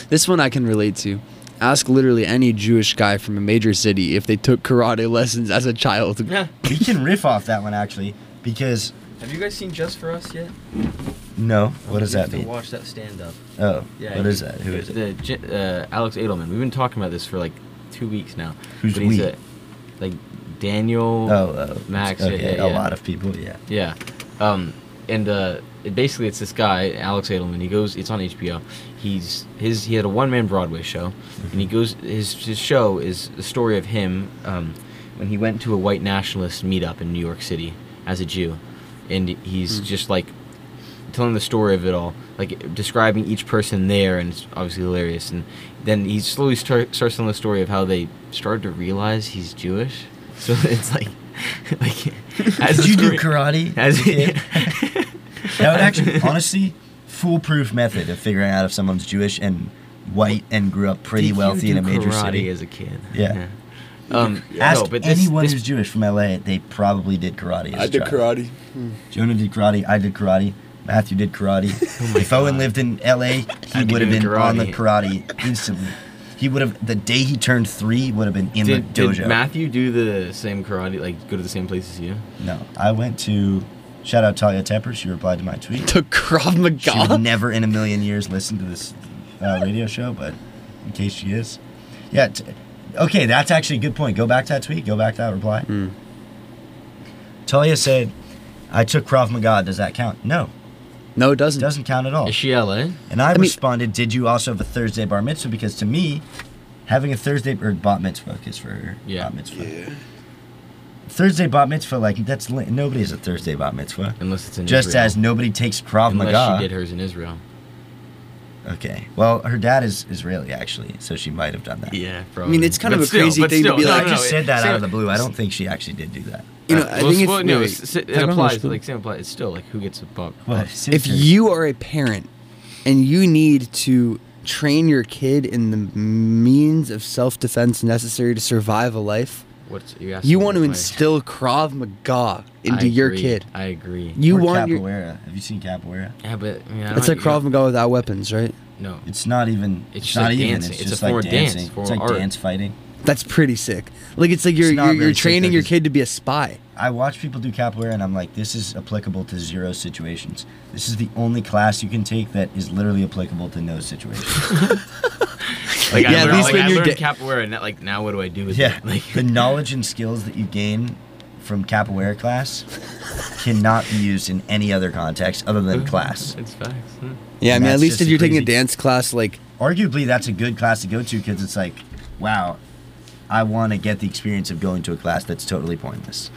This one I can relate to. Ask literally any Jewish guy from a major city if they took karate lessons as a child.
Yeah.
We can riff off that one actually, because
Have you guys seen Just for Us yet?
no, what does
You
that
have to
mean?
watch that stand up.
Oh,
Yeah.
what is that? Who is it?
Alex Edelman. We've been talking about this for like 2 weeks now.
Who's
but he's
we?
like Daniel. Max.
Okay,
yeah.
a lot of people. Yeah.
Yeah. Basically it's this guy, Alex Edelman. He goes. It's on HBO. He had a one-man Broadway show, and he goes. His show is the story of him when he went to a white nationalist meetup in New York City as a Jew, and he's just like telling the story of it all, like describing each person there, and it's obviously hilarious. And then he slowly starts telling the story of how they started to realize he's Jewish. So it's like as
Did you do
story-
karate?
as
That would actually, honestly, foolproof method of figuring out if someone's Jewish and white and grew up pretty
Did you
wealthy in
do
a major
karate
city.
as a kid?
Yeah.
Ask
Ask anyone who's Jewish from LA, they probably did karate. As a child.
karate.
Jonah did karate. I did karate. Matthew did karate. If Owen lived in LA, he
I'd
would have
be
been
doing
on the
karate.
karate instantly. He would have, the day he turned 3, would have been in the
Did
dojo.
Matthew do the same karate, like go to the same place as you?
No, I went to, shout out Talia Tepper, she replied to my tweet.
Took Krav
She would
Maga.
never in a million years listen to this radio show, but in case she is. Yeah, okay, that's actually a good point. Go back to that tweet, go back to that reply. Talia said, I took Krav Maga, does that count? No,
No, it
it
doesn't.
doesn't count at all.
Is she LA?
And I
mean-
responded, did you also have a Thursday bar mitzvah? Because to me, having a Thursday, or bat mitzvah, is for
Yeah.
bat mitzvah. Thursday bat mitzvah, like, that's, nobody has a Thursday bat mitzvah.
Unless it's in
Just
Israel.
as nobody takes Krav
Unless
Maga.
she did hers in Israel.
Okay. Well, her dad is Israeli, actually, so she might have done that.
Yeah,
I
probably.
mean, it's kind of
But
a crazy
but
thing to be
no,
like,
I
no,
just
no,
said that
Sam-
out of the blue. I don't think she actually did do that.
You know, I think it's
no,
wait,
it
talk about
applies.
school.
Like Sam applies. It's still like who gets a buck.
Well,
If you are a parent and you need to train your kid in the means of self-defense necessary to survive a life,
What's you asking?
you want to
me
instill Krav Maga into
I
your
agree.
kid.
I agree.
You
or
want your.
capoeira. Have you seen capoeira?
Yeah, but I mean, I
It's
don't-
like Krav Maga without weapons, right?
No,
It's not even.
It's
It's,
just
not
like
even.
dancing.
It's
It's
just
a form
like
of dance,
dancing.
form
It's like
of art.
dance fighting.
That's pretty sick. Like it's like you're
It's not
you're
really sick,
training
though,
your
'cause-
kid to be a spy.
I watch people do capoeira and I'm like, this is applicable to 0 situations. This is the only class you can take that is literally applicable to no situation.
like
Yeah, at least when
I
you're
learned
da-
capoeira, and like now what do I do with
Yeah,
it? Like
the knowledge and skills that you gain from capoeira class cannot be used in any other context other than class.
it's facts. Huh?
Yeah, I
And
mean, at
that's
least
just
if
a
you're taking a
crazy-
dance class, like
Arguably, that's a good class to go to because it's like, wow, I want to get the experience of going to a class that's totally pointless.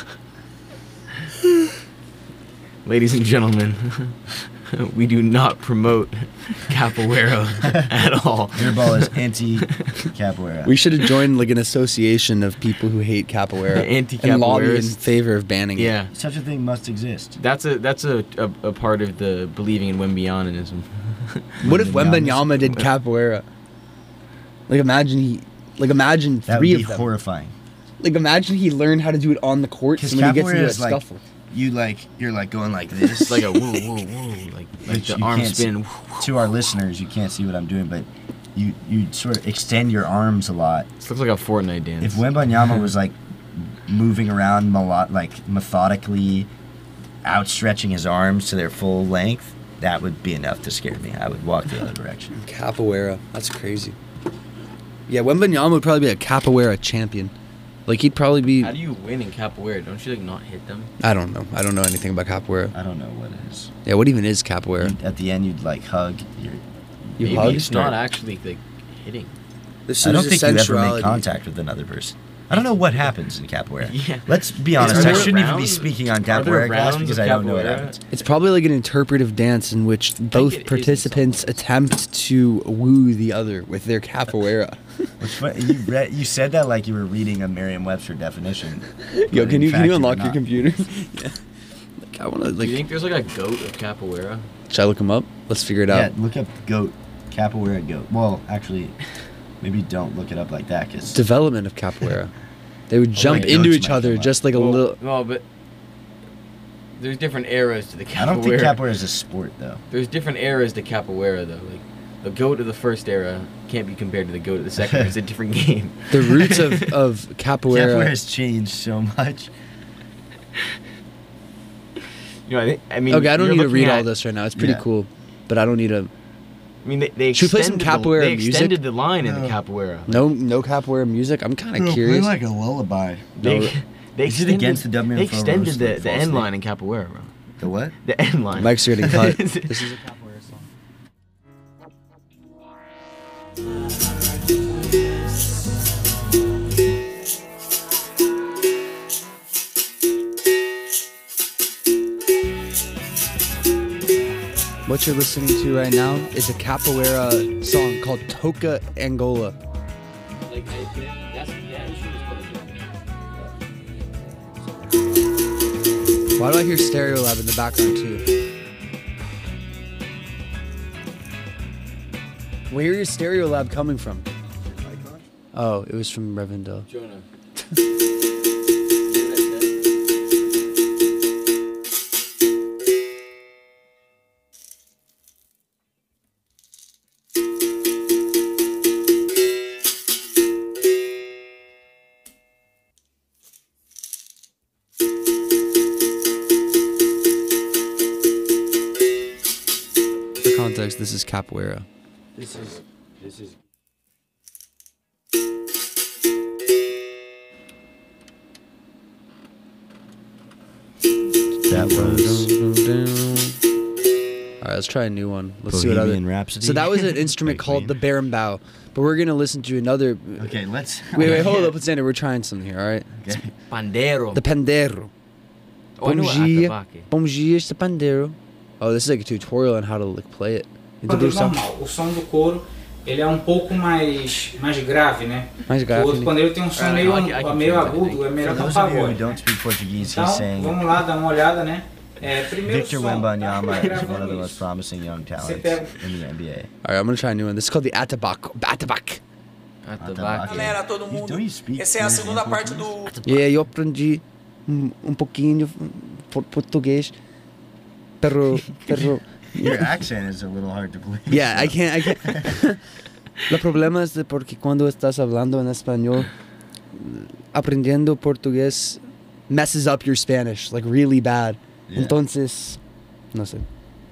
Ladies and gentlemen, we do not promote capoeira at all.
Airball is anti-capoeira.
we should have joined like an association of people who hate capoeira and lobby in
Anti-capoeirists.
favor of banning it.
Yeah,
Such a thing must exist.
that's a part of the believing in Wembianism.
What if
Wembanyama
Wembanyama did capoeira? Like imagine
That
three
would be
of them.
horrifying.
Like imagine he learned how to do it on the court, so
Because
when he gets
capoeira
into a
is like,
scuffle.
you're like going like this.
It's like a woo woo woo, like
Which
the
you
arm
can't
spin.
To our listeners, you can't see what I'm doing, but you sort of extend your arms a lot.
This looks like a Fortnite dance.
If Wembanyama was like moving around like methodically, outstretching his arms to their full length, that would be enough to scare me. I would walk the other direction.
Capoeira, that's crazy. Yeah, Wembanyama would probably be a capoeira champion. Like he'd probably be.
How do you win in capoeira? Don't you like not hit them?
I don't know. I don't know anything about capoeira.
I don't know what it is.
Yeah, what even is capoeira?
At the end, you'd like hug.
You
Maybe
hug?
it's not actually like hitting.
This
I don't
is
think you ever make
sensuality.
contact with another person. I don't know what happens in capoeira.
Yeah.
Let's be honest.
Are
I
there
shouldn't even be
rounds?
speaking on
Are there
capoeira class
rounds
because
of
I don't know what
capoeira?
happens.
It's probably like an interpretive dance in which
it
both
is in
participants
some way.
attempt to woo the other with their capoeira.
Which funny, you said that like you were reading a Merriam-Webster definition.
Yo,
but
can
in
you
fact were
unlock your
not.
computer? Yeah. Like I want to
Do you
like.
think there's like a goat of capoeira?
Should I look them up? Let's figure it
Yeah,
out.
look up goat, capoeira goat. Well, actually, maybe don't look it up like that because
Development of capoeira. They would jump
my
into
goats
each
might
other
come up.
just like a little.
No, but there's different eras to the capoeira.
I don't think capoeira is a sport though.
There's different eras to capoeira though. the GOAT of the first era can't be compared to the GOAT of the second. It's a different game.
The roots of capoeira.
Capoeira has changed so much.
You know, I mean,
Okay, I don't
you're
need to
looking
read all
at-
this right now. It's pretty
Yeah.
cool, but I don't need to.
I mean, they
Should we play some
extended
capoeira
they
music?
extended the line in the capoeira.
No capoeira music. I'm kind of curious.
like a lullaby.
They
No.
they
Is it
extended,
against the WMFO
They extended
rules
the
to fall
end
asleep?
line in capoeira, bro.
The what?
The end line.
Mike's getting cut. This is a capoeira song. What you're listening to right now is a capoeira song called Toca Angola. Why do I hear Stereolab in the background too? Where is Stereolab coming from? Oh, it was from Revendell.
Jonah.
For context, this is capoeira.
This is.
That was
All right, let's try a new one. Let's see what other.
Bohemian Rhapsody.
So that was an instrument
By
called the
Queen.
berimbau, but we're gonna listen to another.
Okay, let's.
Wait, hold up, Xander. We're trying something here. All right.
Okay.
Pandero.
The pandero.
Oh, I know
Bom dia,
atabaque.
bom dia, este pandero. Oh, this is like a tutorial on how to like play it.
Pandeiro
Introdução.
normal. O som do couro ele é um pouco mais grave, né?
Mais grave,
O outro
né?
pandeiro tem um som
I
meio,
can
meio
feel that, I
agudo,
think.
é
For
melhor que um
those of you who
pagode.
don't speak Portuguese,
Então,
he's saying
vamos lá, dar uma olhada, né? Primeiro
Victor
som,
Wembanyama
vai
is one of
gravando
the
isso.
most promising young talents
pega-
in the NBA.
All right, I'm gonna try a new one. This is called the atabaque. Atabaque.
Atabaque.
Galera, todo mundo.
Don't you speak
Essa é a
fluent
segunda
in
parte
Portuguese?
do.
Yeah, eu aprendi pouquinho português, pero
Your accent is a little hard to believe.
yeah, I can't. El problema es de porque cuando estás hablando en español, aprendiendo portugués messes up your Spanish like really bad.
Yeah.
Entonces, no sé.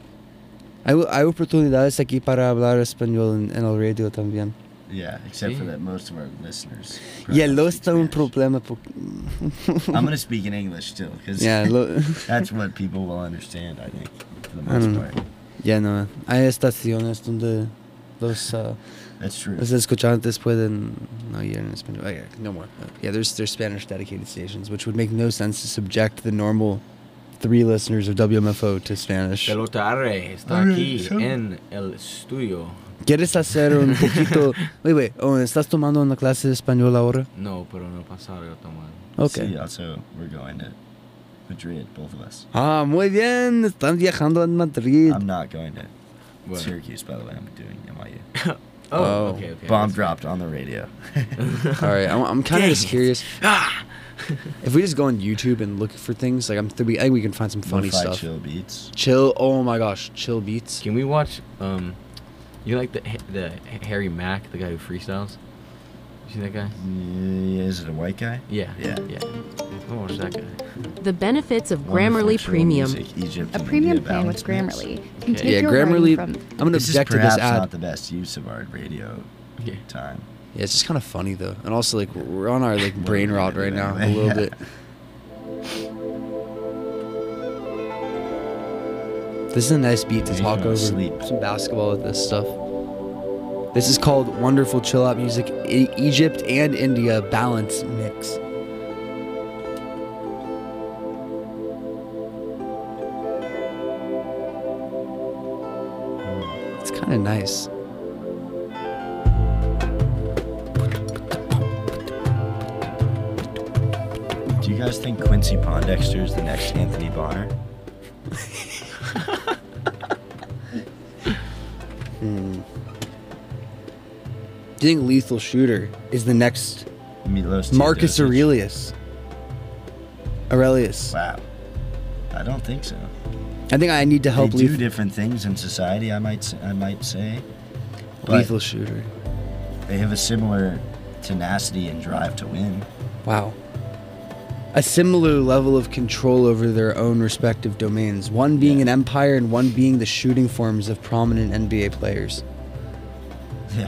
Hay oportunidades aquí para hablar español en el radio también.
Yeah, except for
Sí.
that most of our listeners.
Y el
probably
lo
speak
está un
Spanish.
problema.
I'm gonna speak in English still, because
Yeah,
that's what people will understand, I think, for the
I don't
most
know.
part.
yeah, no. Hay estaciones donde los
That's true.
los escuchantes pueden no oír en español. Oh, yeah, no more. Yeah, there's Spanish dedicated stations, which would make no sense to subject the normal 3 listeners of WMFO to Spanish.
Pelotare está aquí en el estudio.
¿Quieres hacer un poquito? Wait. Oh, ¿estás tomando una clase de español ahora?
No, pero no pasado yo tomar.
Okay.
See, also, we're going to Madrid, both of us.
Ah, muy bien. Están viajando a Madrid.
I'm not going to
What?
Syracuse, by the way. I'm doing NYU.
Oh.
Okay.
Bomb
That's-
dropped on the radio.
All right, I'm kind of
Dang
just
it.
curious. If we just go on YouTube and look for things, like I think we can find some funny
Lo-fi
stuff.
chill beats.
Chill. Oh my gosh, chill beats.
Can we watch? You like the Harry Mack, the guy who freestyles? You see that guy?
Yeah, is it a white guy?
Yeah.
Yeah.
I'll watch that guy.
The benefits of
Wonderful
Grammarly
chill
Premium.
music, Egypt
A
and
premium
India
plan with
balance mix.
Grammarly. You can take
Yeah,
your
Grammarly.
writing
I'm gonna
This is
object to this
perhaps
ad.
not the best use of our radio
Yeah.
time.
Yeah, it's just kind of funny though, and also like we're on our like
What
brain
are we
rot
gonna
right
do
now a
anyway?
little
Yeah.
bit. This is a nice beat to
You're
talk
gonna
over
sleep.
some basketball with this stuff. This is called Wonderful Chill Out Music, Egypt and India Balance Mix. It's kind of nice.
Do you guys think Quincy Pondexter is the next Anthony Bonner?
Do you think Lethal Shooter is the next
Milos
Marcus
Teodosic?
Aurelius? Aurelius.
Wow. I don't think so.
I think I need to help
They do
Lethal.
different things in society. I might say. But
Lethal shooter.
they have a similar tenacity and drive to win.
Wow. A similar level of control over their own respective domains. One being an empire and one being the shooting forms of prominent NBA players.
Yeah.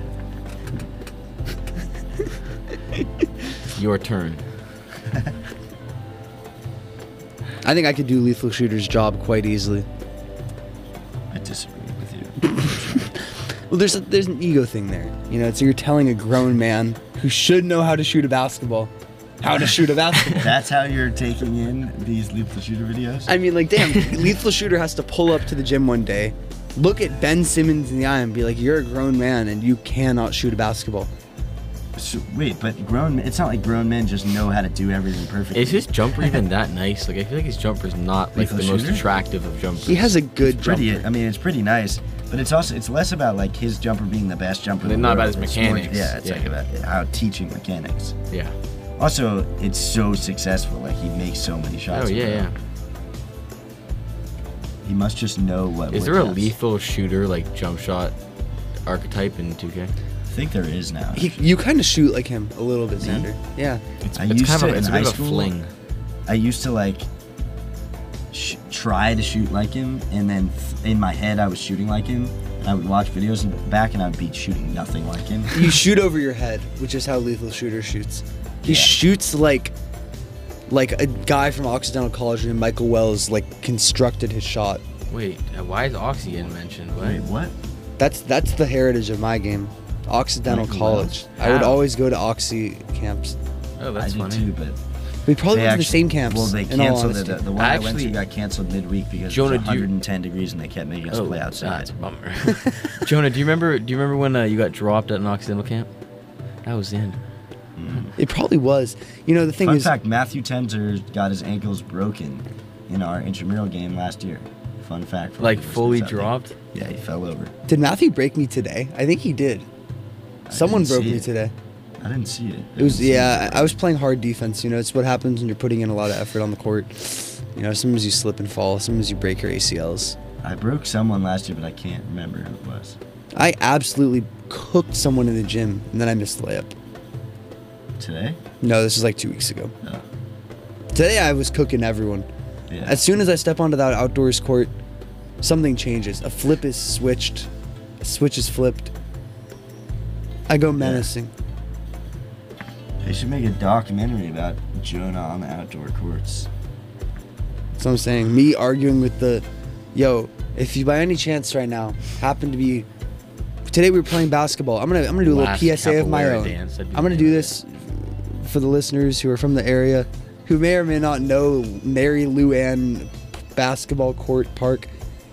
Your turn.
I think I could do Lethal Shooter's job quite easily.
I disagree with you.
Well, there's an ego thing there. You know, it's you're telling a grown man who should know how to shoot a basketball how to shoot a basketball.
That's how you're taking in these Lethal Shooter videos?
I mean, like, damn, Lethal Shooter has to pull up to the gym one day, look at Ben Simmons in the eye and be like, you're a grown man and you cannot shoot a basketball.
So, wait, but it's not like grown men just know how to do everything perfectly.
Is his jumper even that nice? Like, I feel like his jumper's not like
Lethal
the most
Shooter?
attractive of jumpers.
He has a good
Pretty,
jumper.
I mean, it's pretty nice, but it's less about like his jumper being the best jumper. in the
Not about
world.
his
It's more-
mechanics.
yeah, it's like
Yeah.
about how teaching mechanics.
Yeah.
Also, it's so successful. Like he makes so many shots.
Oh
in a
yeah,
row.
yeah.
He must just know what.
Is
what
there a
counts.
lethal shooter like jump shot archetype in 2K?
I think there is now.
You kind of shoot like him a little bit,
Me?
Xander. Yeah.
It's,
I
it's
used
kind
to
of it's a
in
bit
high
of a
school.
fling.
I used to like try to shoot like him, and then in my head I was shooting like him. I would watch videos back, and I'd be shooting nothing like him.
You shoot over your head, which is how Lethal Shooter shoots. He
Yeah.
shoots like a guy from Occidental College named Michael Wells like constructed his shot.
Wait, why is Oxy getting mentioned? What?
Wait, what?
That's the heritage of my game. Occidental
Michael
College.
Wells.
I would
How?
always go to Oxy camps.
Oh,
I
that's
did
funny.
too, but
We probably
they
went to the
actually-
same camps.
Well, they
in all
canceled
honesty.
it. The one I went to
Actually-
got canceled midweek because
Jonah,
it was
do you-
110 degrees and they kept making us play outside.
That's a bummer. Jonah, do you remember when you got dropped at an Occidental camp? That was the end.
It probably was. You know, the thing
Fun
is,
fact: Matthew Tenzer got his ankles broken in our intramural game last year. Fun fact. for
Like
the listeners
fully
out there.
dropped?
Yeah, he fell over.
did Matthew break me today? I think he did. Someone
didn't
broke
see
me
it.
today.
I didn't see it.
It was I was playing hard defense. You know, it's what happens when you're putting in a lot of effort on the court. You know, sometimes you slip and fall. Sometimes you break your ACLs.
I broke someone last year, but I can't remember who it was.
I absolutely cooked someone in the gym, and then I missed the layup.
Today?
No, this was like 2 weeks ago.
Oh,
Today I was cooking everyone.
yeah.
As soon as I step onto that outdoors court, something changes. A flip is switched. A switch is flipped. I go menacing.
They should make a documentary about Jonah on the outdoor courts.
So I'm saying, me arguing with yo, if you by any chance right now happen to be, today we were playing basketball. I'm gonna do a little
Last
PSA of my
capoeira
own.
dance, that'd be
I'm gonna do this for the listeners who are from the area, who may or may not know Mary Lou Ann Basketball Court Park.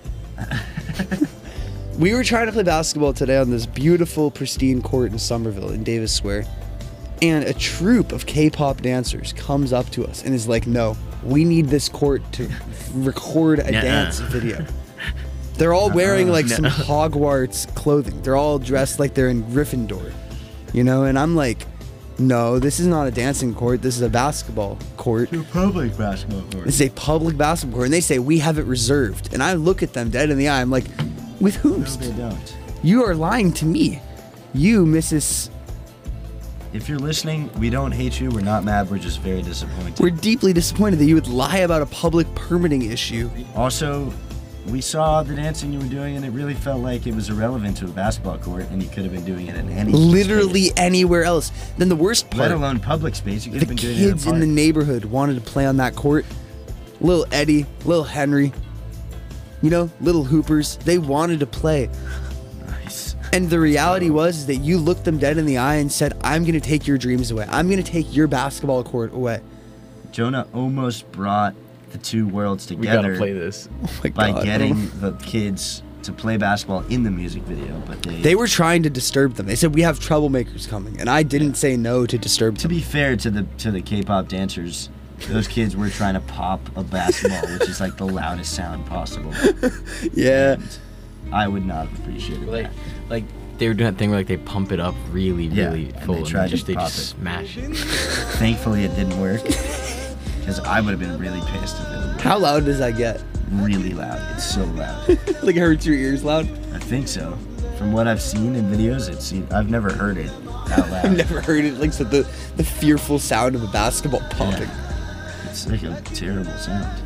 We were trying to play basketball today on this beautiful, pristine court in Somerville in Davis Square. And a troupe of K-pop dancers comes up to us and is like, no, we need this court to record a
Nuh-uh.
dance video. They're all wearing like some Hogwarts clothing. They're all dressed like they're in Gryffindor, you know? And I'm like, no, this is not a dancing court. This is a basketball court.
To public basketball court.
This is a public basketball court. And they say, we have it reserved. And I look at them dead in the eye. I'm like, with
No,
whose?
they don't.
You are lying to me. You, Mrs.
If you're listening, we don't hate you. We're not mad. We're just very disappointed.
We're deeply disappointed that you would lie about a public permitting issue.
Also, we saw the dancing you were doing, and it really felt like it was irrelevant to a basketball court, and you could have been doing it in any
Literally
space,
anywhere else. Then the worst
let
part,
alone public space. You could
the
have been doing it in a
kids in the
park.
neighborhood wanted to play on that court. Little Eddie, little Henry, you know, little hoopers. They wanted to play.
Nice.
And the reality was that you looked them dead in the eye and said, I'm going to take your dreams away. I'm going to take your basketball court away.
Jonah almost brought the two worlds
We gotta
together
play this.
Oh my
by
God.
getting the kids to play basketball in the music video, but
They were trying to disturb them. They said, we have troublemakers coming. And I didn't say no to disturb
To
them.
be fair to the K-pop dancers, those kids were trying to pop a basketball, which is like the loudest sound possible.
Yeah.
And I would not have appreciated
Like,
that.
like they were doing that thing where like they pump it up really,
Yeah,
really
and
full,
they
and
tried
they
to
just
pop it.
smash it.
Thankfully, it didn't work because I would have been really pissed if it was
How loud does that get?
really loud. It's so loud.
Like it hurts your ears loud?
I think so. From what I've seen in videos, I've never heard it out loud.
I've never heard it, like so the fearful sound of a basketball popping.
Yeah. It's like a terrible sound.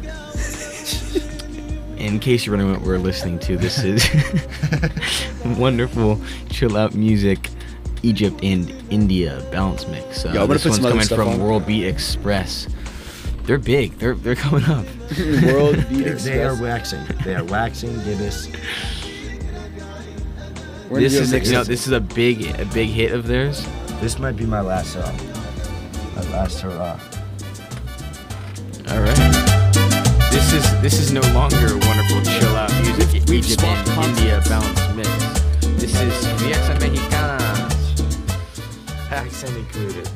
In case you're wondering what we're listening to, this is wonderful chill out music, Egypt and India balance mix.
Yo, I'm gonna
this
put
one's
some other
coming
stuff
from
on.
World Beat Express. They're big. They're coming up.
World Beat
They are
Express.
waxing. They are waxing Gibbous.
We're gonna
This
do a
is
mix.
this is a big hit of theirs.
This might be my last song. My last hurrah.
All right. This is no longer wonderful chill out music.
We've
Egypt
swapped
and India balance mix. This is Fiesta Mexicana. Accent included.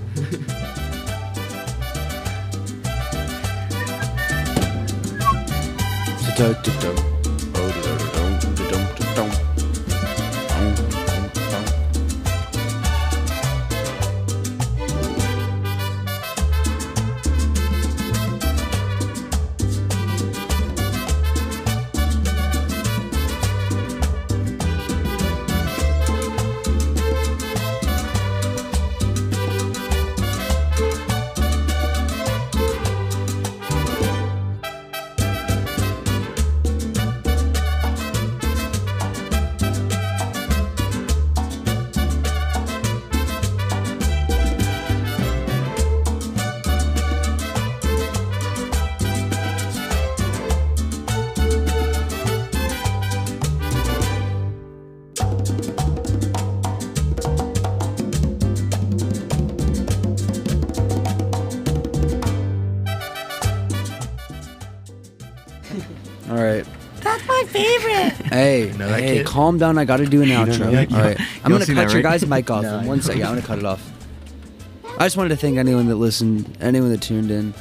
All right.
That's my favorite.
Hey,
know that
hey,
kid?
calm down. I got to do an
don't
outro.
know that kid?
All right. I'm
don't
gonna
see
cut
that,
your
right?
guys' mic off
No,
in
I
1
don't.
second. Yeah, I'm gonna cut it off. I just wanted to thank anyone that listened, anyone that tuned in.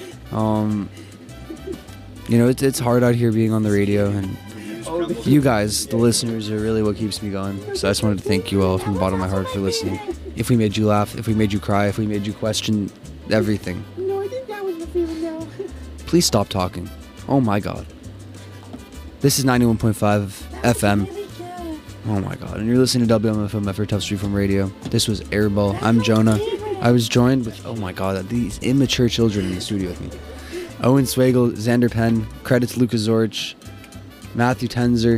You know, it's hard out here being on the radio, and you guys, the listeners, are really what keeps me going. So I just wanted to thank you all from the bottom of my heart for listening. If we made you laugh, if we made you cry, if we made you question everything,
No, I think that was my favorite now.
please stop talking. Oh my God. This is 91.5 FM. Oh my God. And you're listening to WMFM Medford Tough Street from Radio. This was Airball. I'm Jonah. I was joined with, oh my God, these immature children in the studio with me. Owen Swagel, Xander Penn, credits Lucas Zorch, Matthew Tenzer,